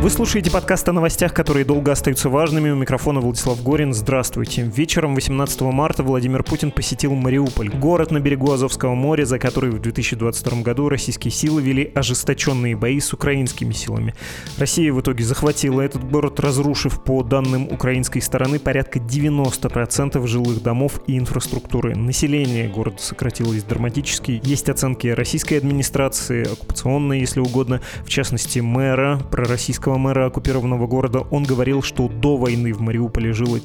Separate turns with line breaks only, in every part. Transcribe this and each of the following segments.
Вы слушаете подкаст о новостях, которые долго остаются важными. У микрофона Владислав Горин. Здравствуйте. Вечером 18 марта Владимир Путин посетил Мариуполь, город на берегу Азовского моря, за который в 2022 году российские силы вели ожесточенные бои с украинскими силами. Россия в итоге захватила этот город, разрушив, по данным украинской стороны, порядка 90% жилых домов и инфраструктуры. Население города сократилось драматически. Есть оценки российской администрации, оккупационной, если угодно, в частности мэра, пророссийского мэра оккупированного города. Он говорил, что до войны в Мариуполе жило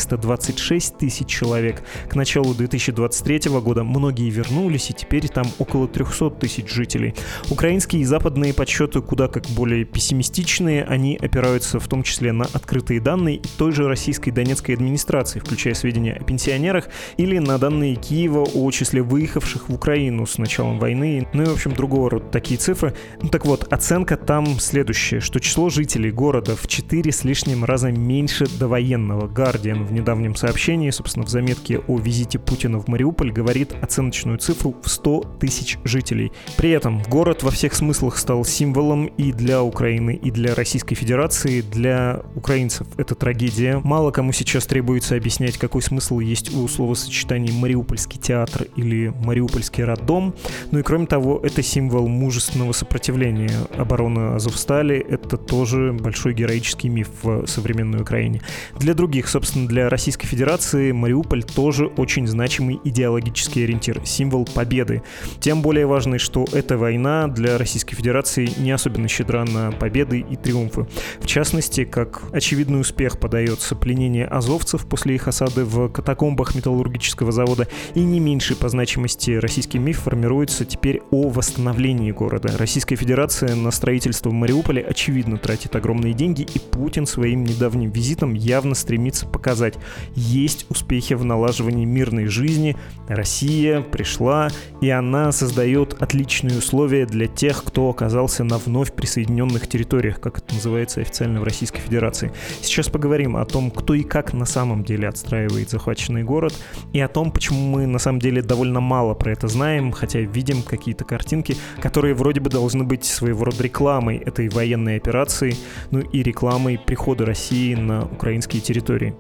426 тысяч человек. К началу 2023 года многие вернулись, и теперь там около 300 тысяч жителей. Украинские и западные подсчеты куда как более пессимистичные. Они опираются в том числе на открытые данные той же российской Донецкой администрации, включая сведения о пенсионерах, или на данные Киева о числе выехавших в Украину с началом войны. Ну и, в общем, другого рода такие цифры. Так вот, оценка там следующая, что число жителей города в 4 с лишним раза меньше довоенного. Guardian в недавнем сообщении, собственно, в заметке о визите Путина в Мариуполь, говорит оценочную цифру в 100 тысяч жителей. При этом город во всех смыслах стал символом и для Украины, и для Российской Федерации. Для украинцев это трагедия. Мало кому сейчас требуется объяснять, какой смысл есть у словосочетаний «Мариупольский театр» или «Мариупольский роддом». Ну и кроме того, это символ мужественного сопротивления. Оборона Азовстали — это тоже большой героический миф в современной Украине. Для других, собственно, для Российской Федерации, Мариуполь тоже очень значимый идеологический ориентир, символ победы. Тем более важный, что эта война для Российской Федерации не особенно щедра на победы и триумфы. В частности, как очевидный успех подается пленение азовцев после их осады в катакомбах металлургического завода, и не меньший по значимости российский миф формируется теперь о восстановлении города. Российская Федерация на строительство Мариуполя очевидно тратит огромные деньги, и Путин своим недавним визитом явно стремится показать: есть успехи в налаживании мирной жизни, Россия пришла, и она создает отличные условия для тех, кто оказался на вновь присоединенных территориях, как это называется официально в Российской Федерации. Сейчас поговорим о том, кто и как на самом деле отстраивает захваченный город, и о том, почему мы на самом деле довольно мало про это знаем, хотя видим какие-то картинки, которые вроде бы должны быть своего рода рекламой этой военной операции, ну и рекламой прихода России на украинские территории.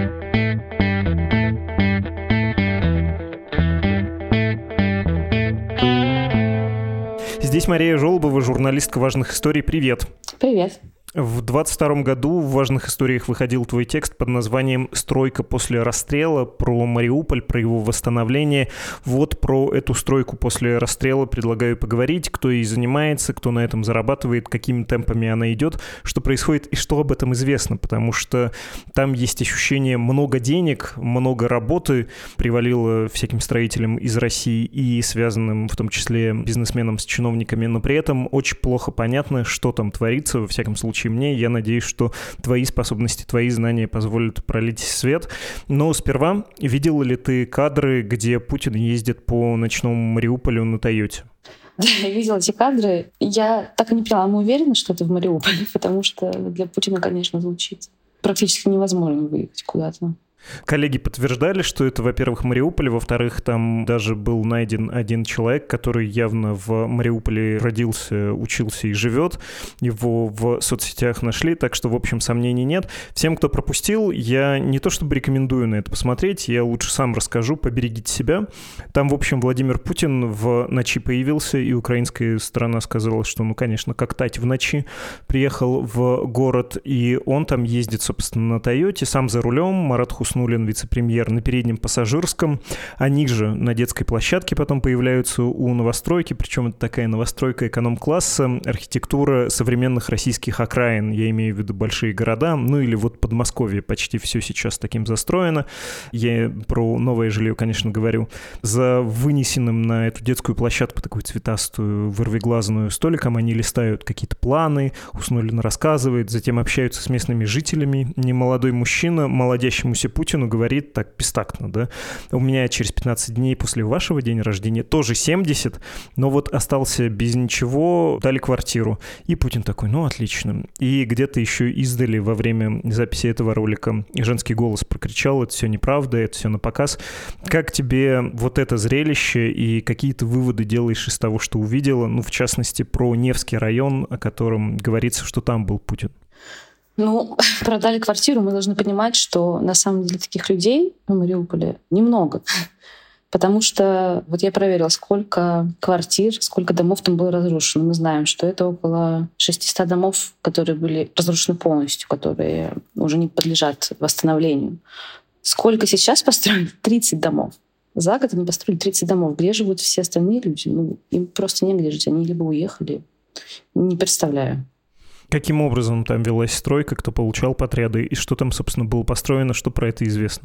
Здесь Мария Жолобова, журналистка «Важных историй». Привет.
Привет.
В 22 году в «Важных историях» выходил твой текст под названием «Стройка после расстрела», про Мариуполь, про его восстановление. Вот про эту стройку после расстрела предлагаю поговорить, кто ей занимается, кто на этом зарабатывает, какими темпами она идет, что происходит и что об этом известно, потому что там есть ощущение много денег, много работы привалило всяким строителям из России и связанным в том числе бизнесменам с чиновниками, но при этом очень плохо понятно, что там творится, во всяком случае мне. Я надеюсь, что твои способности, твои знания позволят пролить свет. Но сперва, видела ли ты кадры, где Путин ездит по ночному Мариуполю на Тойоте?
Да, я видела эти кадры. Я так и не поняла, мы уверены, что это в Мариуполе, потому что для Путина, конечно, звучит практически невозможно выехать куда-то.
Коллеги подтверждали, что это, во-первых, Мариуполь, во-вторых, там даже был найден один человек, который явно в Мариуполе родился, учился и живет. Его в соцсетях нашли, так что, в общем, сомнений нет. Всем, кто пропустил, я не то чтобы рекомендую на это посмотреть, я лучше сам расскажу, поберегите себя. Там, в общем, Владимир Путин в ночи появился, и украинская сторона сказала, что, ну, конечно, как тать в ночи, приехал в город, и он там ездит, собственно, на Тойоте, сам за рулем, Марат Хуснуллин, вице-премьер, на переднем пассажирском. Они же на детской площадке потом появляются у новостройки, причем это такая новостройка эконом-класса, архитектура современных российских окраин, я имею в виду большие города, ну или вот Подмосковье, почти все сейчас таким застроено. Я про новое жилье, конечно, говорю. За вынесенным на эту детскую площадку, такую цветастую, вырвиглазную столиком, они листают какие-то планы, Хуснуллин рассказывает, затем общаются с местными жителями. Немолодой мужчина молодящемуся Путину говорит так бестактно, да: у меня через 15 дней после вашего дня рождения тоже 70, но вот остался без ничего, дали квартиру. И Путин такой: ну отлично. И где-то еще издали во время записи этого ролика женский голос прокричал: это все неправда, это все на показ. Как тебе вот это зрелище и какие ты выводы делаешь из того, что увидела? Ну, в частности, про Невский район, о котором говорится, что там был Путин.
Продали квартиру, мы должны понимать, что на самом деле таких людей в Мариуполе немного. Потому что я проверила, сколько квартир, сколько домов там было разрушено. Мы знаем, что это около 600 домов, которые были разрушены полностью, которые уже не подлежат восстановлению. Сколько сейчас построили? 30 домов. За год они построили 30 домов. Где живут все остальные люди? Им просто негде жить. Они либо уехали. Не представляю.
Каким образом там велась стройка, кто получал подряды, и что там, собственно, было построено, что про это известно?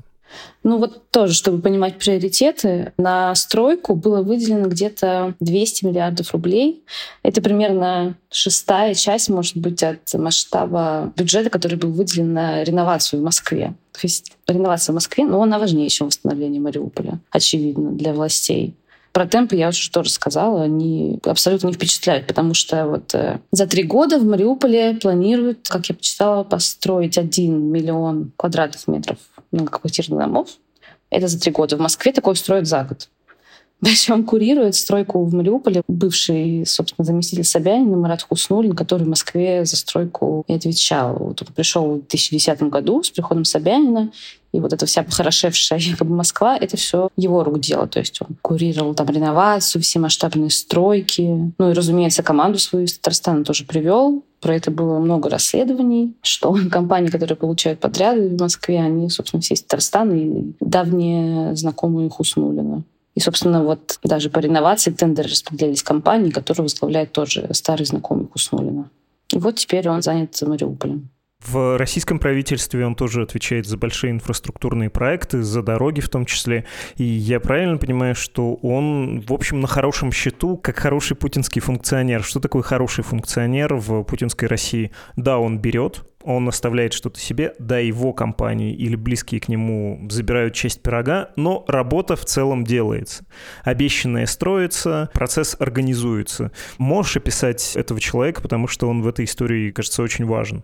Тоже, чтобы понимать приоритеты, на стройку было выделено где-то 200 миллиардов рублей. Это примерно 1/6 часть, может быть, от масштаба бюджета, который был выделен на реновацию в Москве. То есть реновация в Москве, она важнее, чем восстановление Мариуполя, очевидно, для властей. Про темпы я уже тоже сказала, они абсолютно не впечатляют, потому что за 3 года в Мариуполе планируют, как я почитала, построить 1 миллион квадратных метров многоквартирных домов. Это за 3 года. В Москве такое строят за год. Причем курирует стройку в Мариуполе бывший, собственно, заместитель Собянина Марат Хуснуллин, который в Москве за стройку и отвечал. Он пришел в 2010 году с приходом Собянина, и эта вся похорошевшая якобы Москва, это все его рук дело. То есть он курировал там реновацию, все масштабные стройки. И, разумеется, команду свою из Татарстана тоже привел. Про это было много расследований, что компании, которые получают подряды в Москве, они, собственно, все из Татарстана и давние знакомые Хуснуллина. И, собственно, даже по реновации тендеры распределялись компании, которые возглавляет тоже старый знакомый Хуснуллина. И теперь он занят Мариуполем.
В российском правительстве он тоже отвечает за большие инфраструктурные проекты, за дороги в том числе. И я правильно понимаю, что он, в общем, на хорошем счету, как хороший путинский функционер. Что такое хороший функционер в путинской России? Да, он берет, он оставляет что-то себе, да, его компании или близкие к нему забирают часть пирога, но работа в целом делается. Обещанное строится, процесс организуется. Можешь описать этого человека, потому что он в этой истории, кажется, очень важен.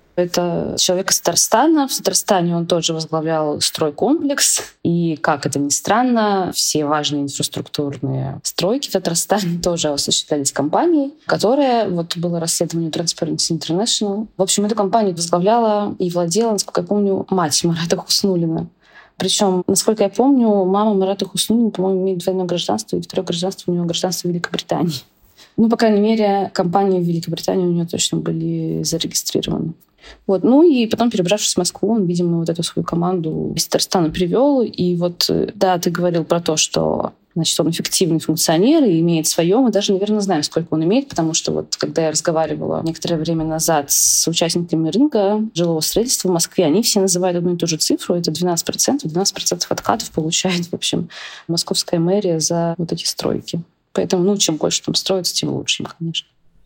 Это человек из Татарстана. В Татарстане он тоже возглавлял стройкомплекс. И, как это ни странно, все важные инфраструктурные стройки в Татарстане тоже осуществлялись компанией, которая, было расследование Transparency International. В общем, эту компанию возглавляла и владела, насколько я помню, мать Марата Хуснуллина. Причем, насколько я помню, мама Марата Хуснуллина, по-моему, имеет двойное гражданство, и второе гражданство у него гражданство Великобритании. По крайней мере, компании в Великобритании у нее точно были зарегистрированы. И потом, перебравшись в Москву, он, видимо, эту свою команду из Татарстана привел. И да, ты говорил про то, что он эффективный функционер и имеет свое. Мы даже, наверное, знаем, сколько он имеет, потому что когда я разговаривала некоторое время назад с участниками рынка жилого строительства в Москве, они все называют одну и ту же цифру. Это 12%. 12% откатов получает, в общем, московская мэрия за эти стройки. Поэтому, чем больше там строится, тем лучше, конечно.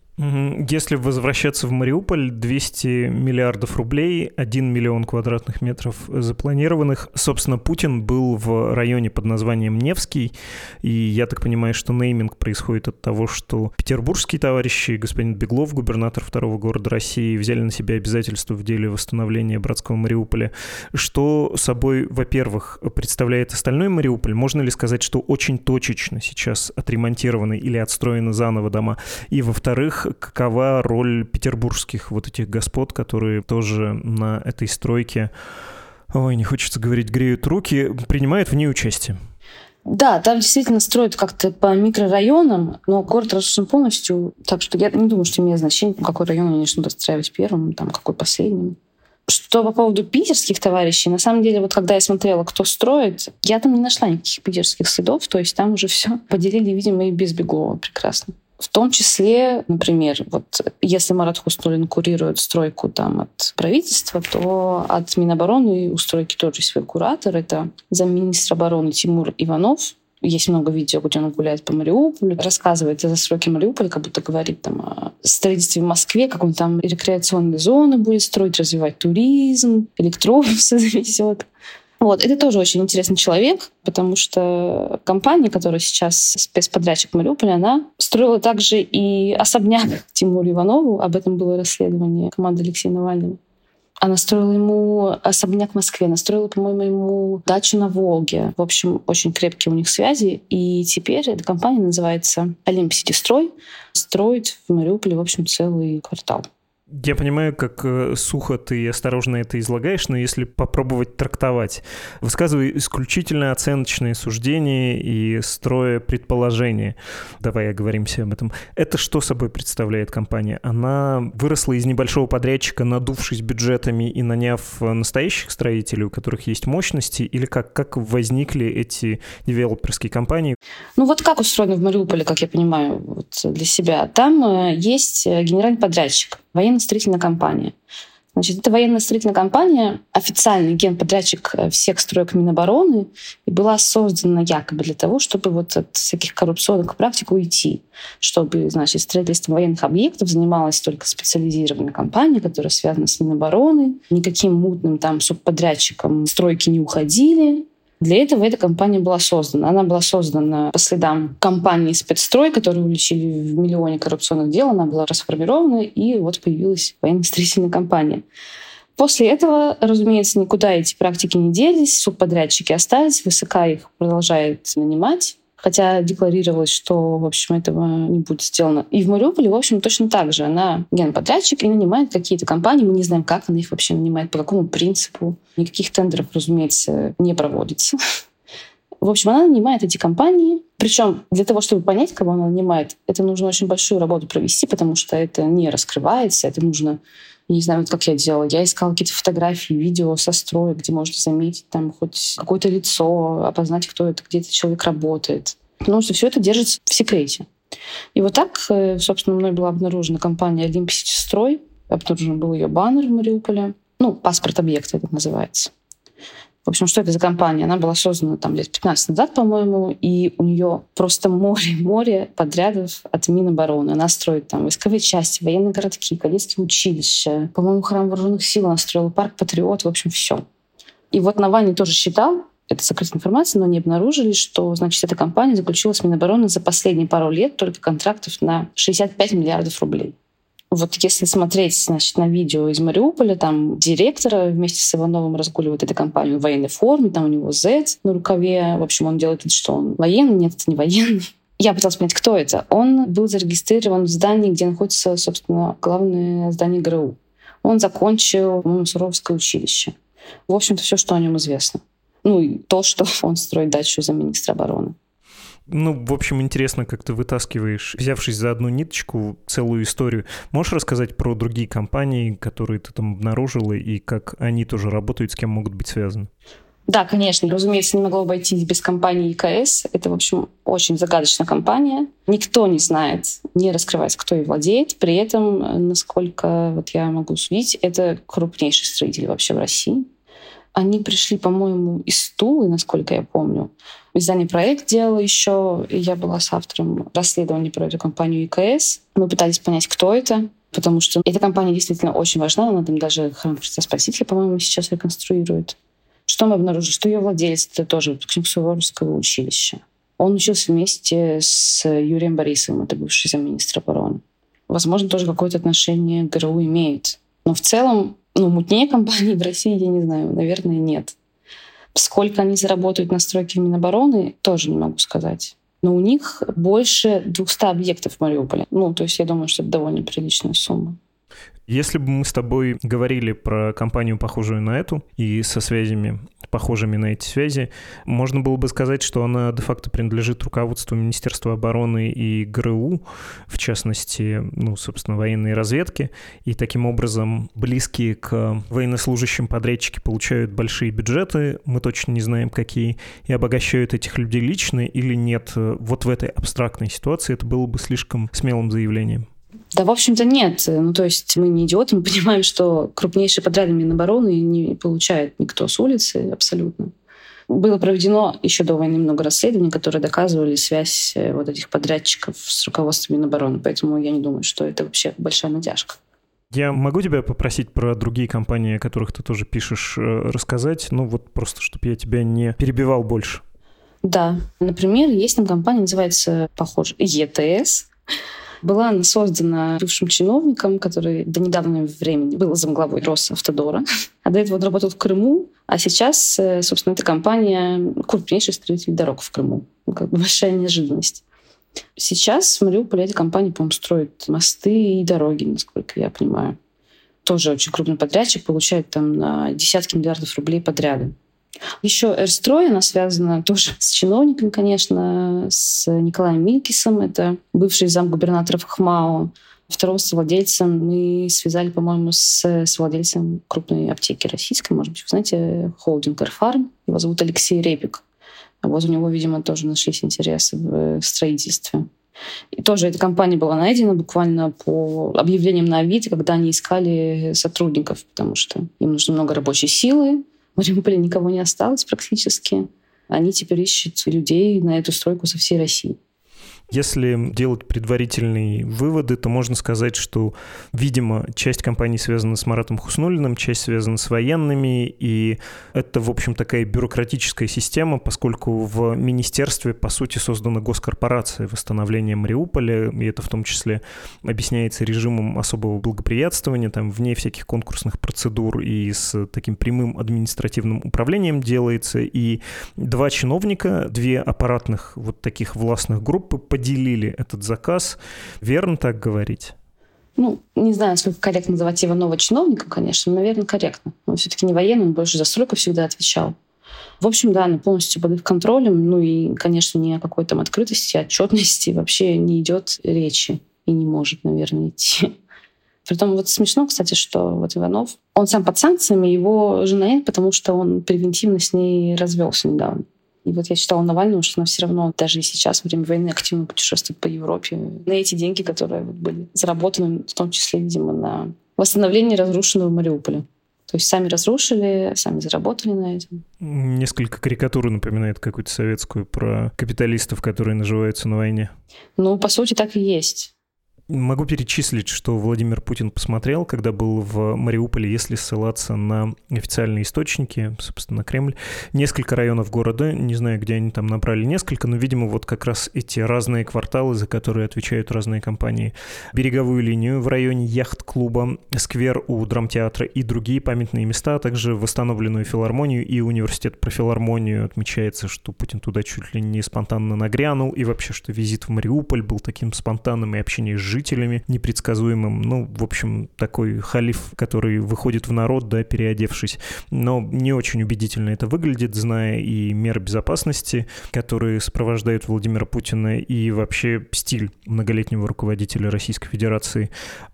Если возвращаться в Мариуполь, 200 миллиардов рублей, 1 миллион квадратных метров запланированных. Собственно, Путин был в районе под названием Невский, и я так понимаю, что нейминг происходит от того, что петербургские товарищи, господин Беглов, губернатор второго города России, взяли на себя обязательства в деле восстановления братского Мариуполя. Что собой, во-первых, представляет остальной Мариуполь? Можно ли сказать, что очень точечно сейчас отремонтированы или отстроены заново дома? И, во-вторых, какова роль петербургских этих господ, которые тоже на этой стройке, не хочется говорить, греют руки, принимают в ней участие?
Да, там действительно строят как-то по микрорайонам, но город разрушен полностью, так что я не думаю, что имеет значение, какой район они начнут отстраивать первым, какой последним. Что по поводу питерских товарищей, на самом деле, когда я смотрела, кто строит, я там не нашла никаких питерских следов, то есть там уже все поделили, видимо, и без Беглова прекрасно. В том числе, например, если Марат Хуснуллин курирует стройку от правительства, то от Минобороны у стройки тоже свой куратор. Это замминистра обороны Тимур Иванов. Есть много видео, где он гуляет по Мариуполю, рассказывает о застройке Мариуполя, как будто говорит о строительстве в Москве, как он там рекреационные зоны будет строить, развивать туризм, электробусы завезет. Это тоже очень интересный человек, потому что компания, которая сейчас спецподрядчик в Мариуполе, она строила также и особняк Тимуру Иванову. Об этом было расследование команды Алексея Навального. Она строила ему особняк в Москве, она строила, по-моему, ему дачу на Волге. В общем, очень крепкие у них связи. И теперь эта компания называется Олимп Сити Строй. Строит в Мариуполе, в общем, целый квартал.
Я понимаю, как сухо ты и осторожно это излагаешь, но если попробовать трактовать, высказывай исключительно оценочные суждения и строя предположения. Давай оговоримся об этом. Это что собой представляет компания? Она выросла из небольшого подрядчика, надувшись бюджетами и наняв настоящих строителей, у которых есть мощности, или как возникли эти девелоперские компании?
Ну вот как устроено в Мариуполе, как я понимаю, вот для себя. Там есть генеральный подрядчик, военно-строительная компания. Значит, это военно-строительная компания, официальный генподрядчик всех строек Минобороны, и была создана якобы для того, чтобы вот от всяких коррупционных практик уйти, чтобы, значит, строительством военных объектов занималась только специализированная компания, которая связана с Минобороны. Никаким мутным там субподрядчикам стройки не уходили. Для этого эта компания была создана. Она была создана по следам компании «Спецстрой», которую уличили в миллионе коррупционных дел. Она была расформирована, и вот появилась военно-строительная компания. После этого, разумеется, никуда эти практики не делись, субподрядчики остались, ВСК их продолжает нанимать, хотя декларировалось, что, в общем, этого не будет сделано. И в Мариуполе, в общем, точно так же. Она генподрядчик и нанимает какие-то компании. Мы не знаем, как она их вообще нанимает, по какому принципу. Никаких тендеров, разумеется, не проводится. В общем, она нанимает эти компании. Причем для того, чтобы понять, кого она нанимает, это нужно очень большую работу провести, потому что это не раскрывается. Это нужно, я не знаю, вот как я делала. Я искала какие-то фотографии, видео со строя, где можно заметить там хоть какое-то лицо, опознать, кто это, где этот человек работает. Потому что все это держится в секрете. И вот так, собственно, мной была обнаружена компания «Олимпстрой». Обнаружен был ее баннер в Мариуполе. Паспорт объекта это называется. В общем, что это за компания? Она была создана там лет 15 назад, по-моему, и у нее просто море подрядов от Минобороны. Она строит там войсковые части, военные городки, кадетские училища. По-моему, храм вооруженных сил она строила, парк Патриот, в общем, все. И вот Навальный тоже считал, это закрытая информация, но они обнаружили, что, значит, эта компания заключила с Минобороны за последние пару лет только контрактов на 65 миллиардов рублей. Вот если смотреть, значит, на видео из Мариуполя, там директора вместе с Ивановым разгуливает эта компания в военной форме, там у него Z на рукаве. В общем, он делает вид, что он военный, нет, это не военный. Я пыталась понять, кто это. Он был зарегистрирован в здании, где находится, собственно, главное здание ГРУ. Он закончил, по-моему, Суровское училище. В общем-то, все, что о нем известно. И то, что он строит дачу за министра обороны.
В общем, интересно, как ты вытаскиваешь, взявшись за одну ниточку, целую историю. Можешь рассказать про другие компании, которые ты там обнаружила, и как они тоже работают, с кем могут быть связаны?
Да, конечно. Разумеется, не могло обойтись без компании ЕКС. Это, в общем, очень загадочная компания. Никто не знает, не раскрывается, кто ей владеет. При этом, насколько я могу судить, это крупнейший строитель вообще в России. Они пришли, по-моему, из Тулы, насколько я помню. Издание «Проект» делало еще, и я была соавтором расследования про эту компанию ЕКС. Мы пытались понять, кто это, потому что эта компания действительно очень важна. Она там даже храм Христа Спасителя, по-моему, сейчас реконструирует. Что мы обнаружили? Что ее владелец — это тоже выпускник Суворовского училища. Он учился вместе с Юрием Борисовым, это бывший замминистра обороны. Возможно, тоже какое-то отношение к ГРУ имеет. Но в целом, мутнее компании в России, я не знаю, наверное, нет. Сколько они заработают на стройке в Минобороны, тоже не могу сказать. Но у них больше 200 объектов в Мариуполе. То есть я думаю, что это довольно приличная сумма.
Если бы мы с тобой говорили про компанию, похожую на эту, и со связями, похожими на эти связи, можно было бы сказать, что она де-факто принадлежит руководству Министерства обороны и ГРУ, в частности, собственно, военной разведки, и таким образом близкие к военнослужащим подрядчики получают большие бюджеты, мы точно не знаем, какие, и обогащают этих людей лично или нет. Вот в этой абстрактной ситуации это было бы слишком смелым заявлением.
Да, в общем-то, нет. То есть мы не идиоты, мы понимаем, что крупнейшие подряды Минобороны не получает никто с улицы абсолютно. Было проведено еще до войны много расследований, которые доказывали связь вот этих подрядчиков с руководством Минобороны. Поэтому я не думаю, что это вообще большая натяжка.
Я могу тебя попросить про другие компании, о которых ты тоже пишешь, рассказать? Просто, чтобы я тебя не перебивал больше.
Да. Например, есть там компания, называется, похоже, ЕТС. Была она создана бывшим чиновником, который до недавнего времени был замглавой Росавтодора, а до этого он работал в Крыму, а сейчас, собственно, эта компания крупнейший строитель дорог в Крыму. Большая неожиданность. Сейчас в Мариуполе эта компания, по-моему, строит мосты и дороги, насколько я понимаю. тоже очень крупный подрядчик, получает там на десятки миллиардов рублей подряды. Еще Эрстрой, она связана тоже с чиновником, конечно, с Николаем Милкисом, это бывший замгубернатора ХМАО. Второго совладельцем мы связали, по-моему, с владельцем крупной аптеки российской, может быть, вы знаете, холдинг «Эрфарм». Его зовут Алексей Репик. Вот у него, видимо, тоже нашлись интересы в строительстве. И тоже эта компания была найдена буквально по объявлениям на Авито, когда они искали сотрудников, потому что им нужно много рабочей силы. В Мариуполе никого не осталось практически. Они теперь ищут людей на эту стройку со всей России.
Если делать предварительные выводы, то можно сказать, что, видимо, часть компаний связана с Маратом Хуснуллиным, часть связана с военными, и это, в общем, такая бюрократическая система, поскольку в министерстве, по сути, создана госкорпорация восстановления Мариуполя, и это в том числе объясняется режимом особого благоприятствования, там, вне всяких конкурсных процедур и с таким прямым административным управлением делается, и два чиновника, две аппаратных вот таких властных группы поделили этот заказ. Верно так говорить?
Не знаю, насколько корректно называть Иванова чиновником, конечно, но, наверное, корректно. Он все-таки не военный, он больше за стройку всегда отвечал. В общем, да, она полностью под их контролем. И, конечно, ни о какой там открытости, отчетности вообще не идет речи. И не может, наверное, идти. Притом вот смешно, кстати, что вот Иванов, он сам под санкциями, его жена нет, потому что он превентивно с ней развелся недавно. И вот я читала Навального, что она все равно даже и сейчас, во время войны, активно путешествует по Европе на эти деньги, которые были заработаны, в том числе, видимо, на восстановлении разрушенного Мариуполя. То есть сами разрушили, сами заработали на этом.
Несколько карикатур напоминает какую-то советскую про капиталистов, которые наживаются на войне.
По сути, так и есть.
Могу перечислить, что Владимир Путин посмотрел, когда был в Мариуполе, если ссылаться на официальные источники, собственно, Кремль, несколько районов города, не знаю, где они там набрали несколько, но, видимо, вот как раз эти разные кварталы, за которые отвечают разные компании. Береговую линию в районе яхт-клуба, сквер у драмтеатра и другие памятные места, а также восстановленную филармонию и университет про филармонию. Отмечается, что Путин туда чуть ли не спонтанно нагрянул, и вообще, что визит в Мариуполь был таким спонтанным и общение с жителями непредсказуемым. В общем, такой халиф, который выходит в народ, да, переодевшись. Но не очень убедительно это выглядит, зная и меры безопасности, которые сопровождают Владимира Путина, и вообще стиль многолетнего руководителя Российской Федерации.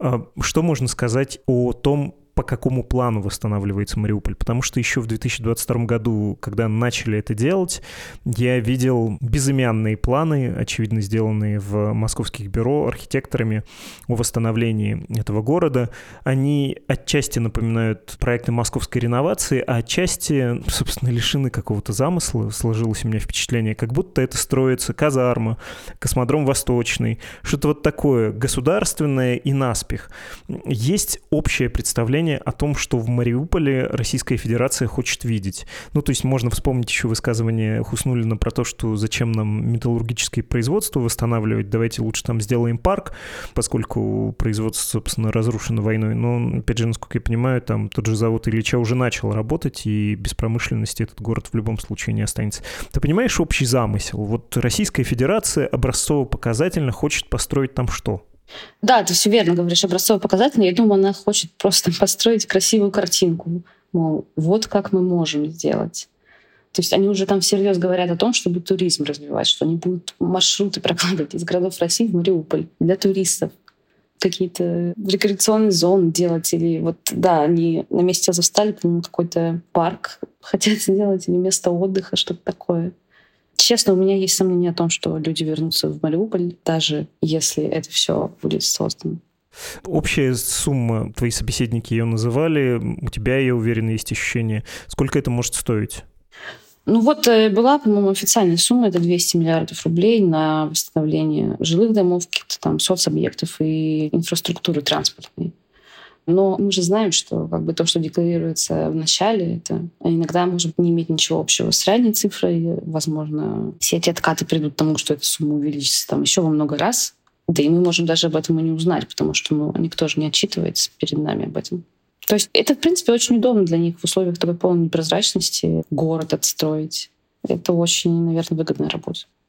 Что можно сказать о том, по какому плану восстанавливается Мариуполь? Потому что еще в 2022 году, когда начали это делать, я видел безымянные планы, очевидно, сделанные в московских бюро архитекторами о восстановлении этого города. Они отчасти напоминают проекты московской реновации, а отчасти, собственно, лишены какого-то замысла. Сложилось у меня впечатление, как будто это строится казарма, космодром Восточный, что-то вот такое государственное и наспех. Есть общее представление о том, что в Мариуполе Российская Федерация хочет видеть. То есть можно вспомнить еще высказывание Хуснуллина про то, что зачем нам металлургическое производство восстанавливать, давайте лучше там сделаем парк, поскольку производство, собственно, разрушено войной. Но, опять же, насколько я понимаю, там тот же завод Ильича уже начал работать, и без промышленности этот город в любом случае не останется. Ты понимаешь общий замысел? Вот Российская Федерация образцово-показательно хочет построить там что?
Да, ты все верно говоришь, образцово-показательно. Я думаю, она хочет просто построить красивую картинку. Мол, вот как мы можем сделать. То есть они уже там всерьез говорят о том, чтобы туризм развивать, что они будут маршруты прокладывать из городов России в Мариуполь для туристов. Какие-то рекреационные зоны делать. Или они на месте Азовстали, по-моему, какой-то парк хотят сделать, или место отдыха, что-то такое. Честно, у меня есть сомнения о том, что люди вернутся в Мариуполь, даже если это все будет создано.
Общая сумма, твои собеседники ее называли, у тебя, я уверен, есть ощущение. Сколько это может стоить?
Была, по-моему, официальная сумма, это 200 миллиардов рублей на восстановление жилых домов, каких-то там соцобъектов и инфраструктуры транспортной. Но мы же знаем, что то, что декларируется в начале, это иногда может не иметь ничего общего с реальной цифрой. Возможно, все эти откаты придут к тому, что эта сумма увеличится там еще во много раз. Да и мы можем даже об этом и не узнать, потому что никто же не отчитывается перед нами об этом. То есть это, в принципе, очень удобно для них в условиях такой полной непрозрачности город отстроить. Это очень, наверное, выгодная работа.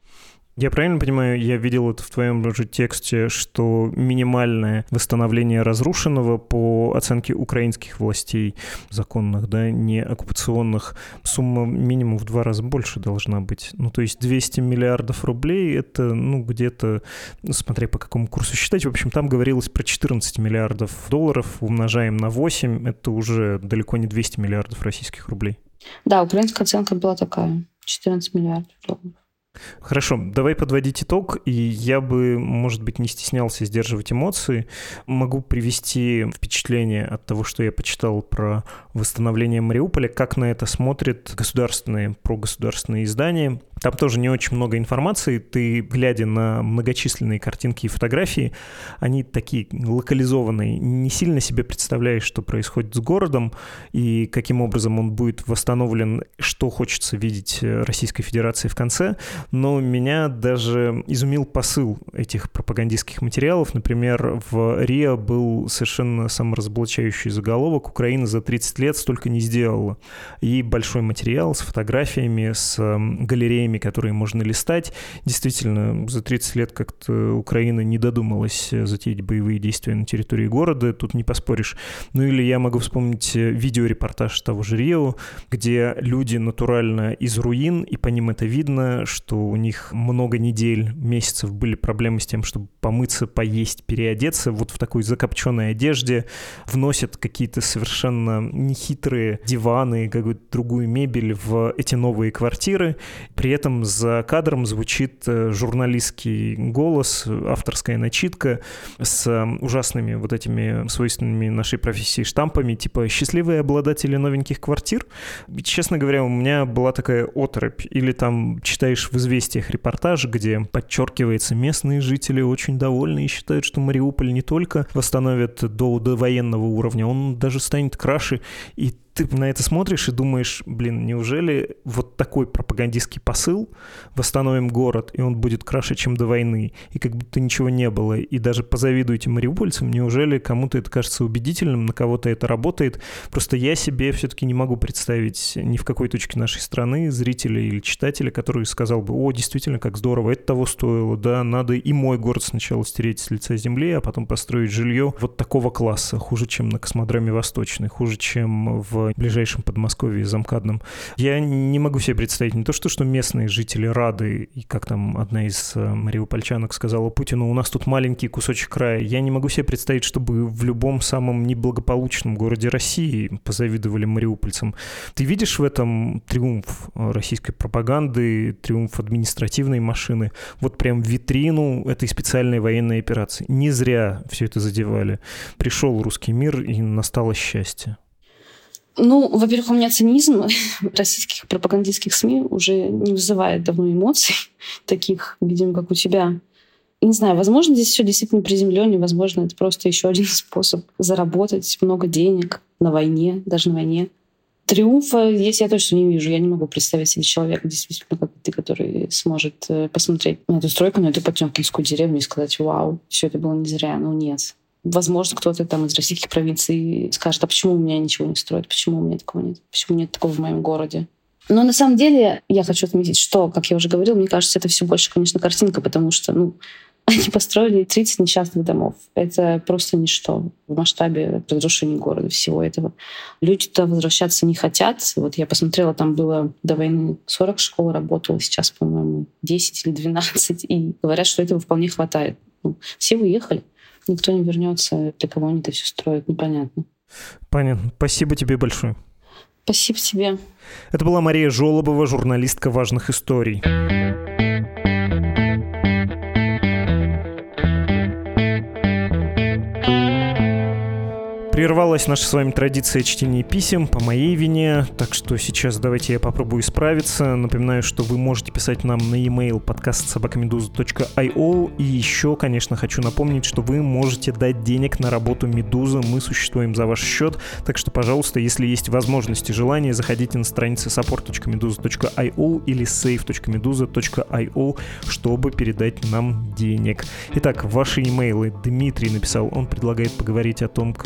Я правильно понимаю, я видел это в твоем же тексте, что минимальное восстановление разрушенного по оценке украинских властей, законных, да, не оккупационных, сумма минимум в 2 раза больше должна быть. То есть 200 миллиардов рублей — это, где-то, смотря по какому курсу считать, в общем, там говорилось про 14 миллиардов долларов, умножаем на 8, это уже далеко не 200 миллиардов российских рублей.
Да, украинская оценка была такая, 14 миллиардов долларов.
Хорошо, давай подводить итог, и я бы, может быть, не стеснялся сдерживать эмоции. Могу привести впечатление от того, что я почитал про восстановление Мариуполя, как на это смотрят государственные, прогосударственные издания. Там тоже не очень много информации. Ты, глядя на многочисленные картинки и фотографии, они такие локализованные. Не сильно себе представляешь, что происходит с городом и каким образом он будет восстановлен, что хочется видеть Российской Федерации в конце. Но меня даже изумил посыл этих пропагандистских материалов. Например, в РИА был совершенно саморазоблачающий заголовок: «Украина за 30 лет столько не сделала». И большой материал с фотографиями, с галереями, которые можно листать. Действительно, за 30 лет как-то Украина не додумалась затеять боевые действия на территории города, тут не поспоришь. Или я могу вспомнить видеорепортаж того же РИО, где люди натурально из руин, и по ним это видно, что у них много недель, месяцев были проблемы с тем, чтобы помыться, поесть, переодеться вот в такой закопченной одежде, вносят какие-то совершенно нехитрые диваны, какую-то другую мебель в эти новые квартиры. При этом за кадром звучит журналистский голос, авторская начитка с ужасными вот этими свойственными нашей профессии штампами, типа «счастливые обладатели новеньких квартир». И, честно говоря, у меня была такая оторопь. Или там читаешь в «Известиях» репортаж, где подчеркивается, местные жители очень довольны и считают, что Мариуполь не только восстановят до военного уровня, он даже станет краше. И ты на это смотришь и думаешь, неужели вот такой пропагандистский посыл: восстановим город, и он будет краше, чем до войны, и как будто ничего не было, и даже позавидуйте мариупольцам, неужели кому-то это кажется убедительным, на кого-то это работает? Просто я себе все-таки не могу представить ни в какой точке нашей страны зрителя или читателя, который сказал бы: о, действительно, как здорово, это того стоило, да, надо и мой город сначала стереть с лица земли, а потом построить жилье вот такого класса, хуже, чем на космодроме Восточный, хуже, чем в ближайшем Подмосковье замкадном. Я не могу себе представить не то, что местные жители рады, и как там одна из мариупольчанок сказала Путину: у нас тут маленький кусочек края. Я не могу себе представить, чтобы в любом самом неблагополучном городе России позавидовали мариупольцам. Ты видишь в этом триумф российской пропаганды, триумф административной машины, вот прям витрину этой специальной военной операции. Не зря все это задевали. Пришел русский мир, и настало счастье.
Во-первых, у меня цинизм российских пропагандистских СМИ уже не вызывает давно эмоций, таких, видимо, как у тебя. И не знаю, возможно, здесь все действительно приземленнее, возможно, это просто еще один способ заработать много денег на войне, даже на войне. Триумфа здесь я точно не вижу. Я не могу представить себе человека, действительно, как ты, который сможет посмотреть на эту стройку, на эту потёмкинскую деревню и сказать: вау, все это было не зря. Нет. Возможно, кто-то там из российских провинций скажет: а почему у меня ничего не строят, почему у меня такого нет, почему нет такого в моем городе. Но на самом деле я хочу отметить, что, как я уже говорила, мне кажется, это все больше, конечно, картинка, потому что они построили 30 несчастных домов. Это просто ничто в масштабе разрушения города, всего этого. Люди туда возвращаться не хотят. Вот я посмотрела, там было до войны 40 школ работало, сейчас, по-моему, 10 или 12. И говорят, что этого вполне хватает. Все уехали. Никто не вернется, для кого они это все строят, непонятно.
Понятно. Спасибо тебе большое.
Спасибо тебе.
Это была Мария Жолобова, журналистка «Важных историй». Прервалась наша с вами традиция чтения писем по моей вине, так что сейчас давайте я попробую исправиться. Напоминаю, что вы можете писать нам на e-mail podcast@meduza.io. И еще, конечно, хочу напомнить, что вы можете дать денег на работу Медузы. Мы существуем за ваш счет, так что, пожалуйста, если есть возможность и желание, заходите на страницы support.meduza.io или save.meduza.io, чтобы передать нам денег. Итак, ваши e-mailы. Дмитрий написал, он предлагает поговорить о том, как СМИ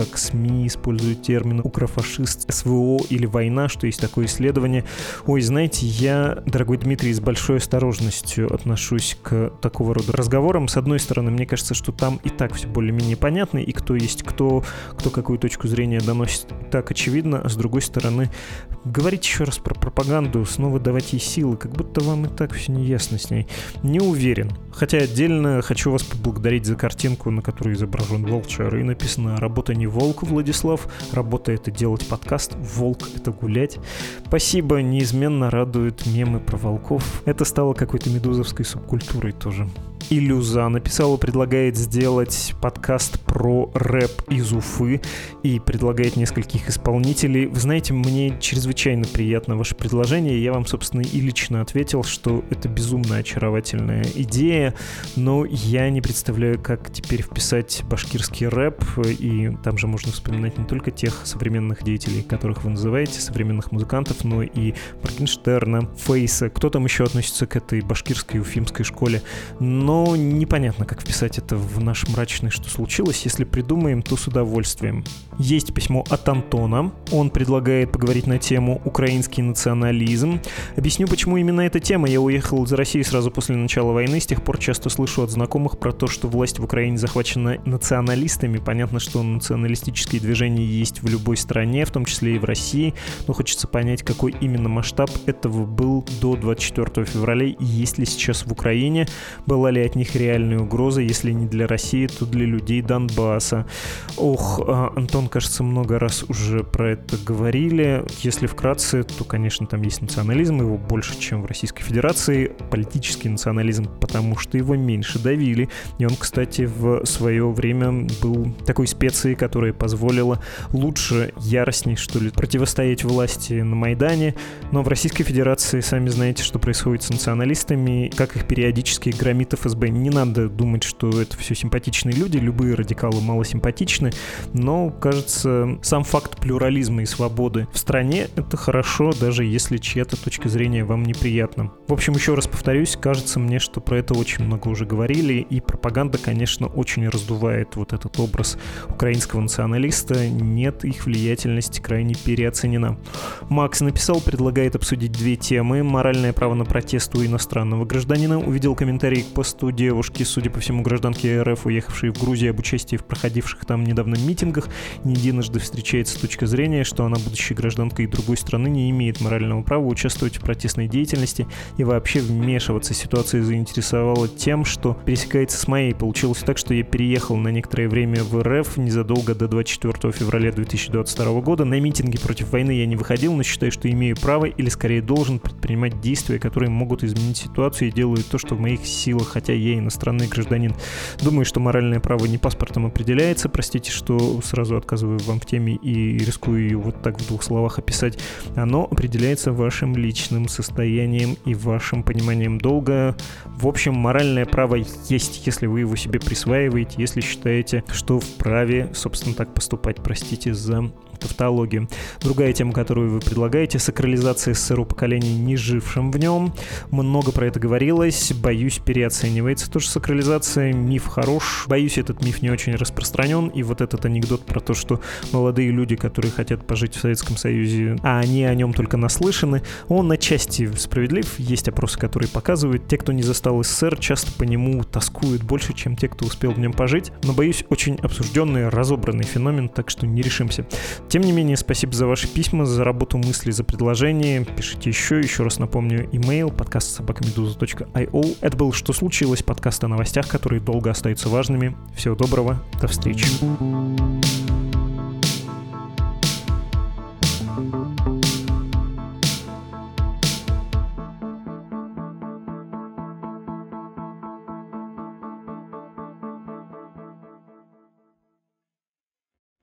СМИ используют термины «укрофашист», «СВО» или «война», что есть такое исследование. Ой, знаете, я, дорогой Дмитрий, с большой осторожностью отношусь к такого рода разговорам. С одной стороны, мне кажется, что там и так все более-менее понятно, и кто есть кто какую точку зрения доносит, так очевидно, а с другой стороны, говорить еще раз про пропаганду, снова давать ей силы, как будто вам и так все неясно с ней. Не уверен. Хотя отдельно хочу вас поблагодарить за картинку, на которой изображен волчар, и написано «Работа не волк, Владислав, работа — это делать подкаст, волк — это гулять». Спасибо, неизменно радуют мемы про волков. Это стало какой-то медузовской субкультурой тоже. Илюза написала, предлагает сделать подкаст про рэп из Уфы и предлагает нескольких исполнителей. Вы знаете, мне чрезвычайно приятно ваше предложение. Я вам, собственно, и лично ответил, что это безумно очаровательная идея, но я не представляю, как теперь вписать башкирский рэп, и там же можно вспоминать не только тех современных деятелей, которых вы называете, современных музыкантов, но и Моргенштерна, Фейса. Кто там еще относится к этой башкирской уфимской школе? Но непонятно, как вписать это в наш мрачный «Что случилось?». Если придумаем, то с удовольствием. Есть письмо от Антона. Он предлагает поговорить на тему «Украинский национализм». Объясню, почему именно эта тема. Я уехал из России сразу после начала войны. С тех пор часто слышу от знакомых про то, что власть в Украине захвачена националистами. Понятно, что националистические движения есть в любой стране, в том числе и в России. Но хочется понять, какой именно масштаб этого был до 24 февраля и есть ли сейчас в Украине. Была ли от них реальная угроза, если не для России, то для людей Донбасса. Ох, Антон, кажется, много раз уже про это говорили. Если вкратце, то, конечно, там есть национализм, его больше, чем в Российской Федерации. Политический национализм, потому что его меньше давили. И он, кстати, в свое время был такой специей, которая позволила лучше, яростней, что ли, противостоять власти на Майдане. Но в Российской Федерации, сами знаете, что происходит с националистами, как их периодически громит ФСБ. Не надо думать, что это все симпатичные люди, любые радикалы малосимпатичны, но, кажется, сам факт плюрализма и свободы в стране — это хорошо, даже если чья-то точка зрения вам неприятна. В общем, еще раз повторюсь, кажется мне, что про это очень много уже говорили, и пропаганда, конечно, очень раздувает вот этот образ украинского националиста. Нет, их влиятельность крайне переоценена. Макс написал, предлагает обсудить две темы: моральное право на протест у иностранного гражданина. Увидел комментарий к посту девушки, судя по всему, гражданки РФ, уехавшей в Грузию, об участии в проходивших там недавно митингах. Не единожды встречается точка зрения, что она, будучи гражданкой другой страны, не имеет морального права участвовать в протестной деятельности и вообще вмешиваться. Ситуация заинтересовала тем, что пересекается с моей. Получилось так, что я переехал на некоторое время в РФ незадолго до 24 февраля 2022 года. На митинги против войны я не выходил, но считаю, что имею право, или скорее должен, предпринимать действия, которые могут изменить ситуацию, и делаю то, что в моих силах, хотя я иностранный гражданин. Думаю, что моральное право не паспортом определяется. Простите, что сразу отказываю вам в теме и рискую ее вот так в двух словах описать. Оно определяется вашим личным состоянием и вашим пониманием долга. В общем, моральное право есть, если вы его себе присваиваете, если считаете, что вправе, собственно, так поступать. Простите за тавтологию. Другая тема, которую вы предлагаете — сакрализация СССР у поколений, не жившим в нем. Много про это говорилось. Боюсь, переоценивается тоже сакрализация. Миф хорош. Боюсь, этот миф не очень распространен. И вот этот анекдот про то, что молодые люди, которые хотят пожить в Советском Союзе, а они о нем только наслышаны, он отчасти справедлив. Есть опросы, которые показывают, те, кто не застал СССР, часто по нему тоскуют больше, чем те, кто успел в нем пожить. Но, боюсь, очень обсужденный, разобранный феномен, так что не решимся. Тем не менее, спасибо за ваши письма, за работу мысли, за предложения. Пишите еще раз напомню, email podcast@meduza.io. Это был «Что случилось?», подкаст о новостях, которые долго остаются важными. Всего доброго, до встречи.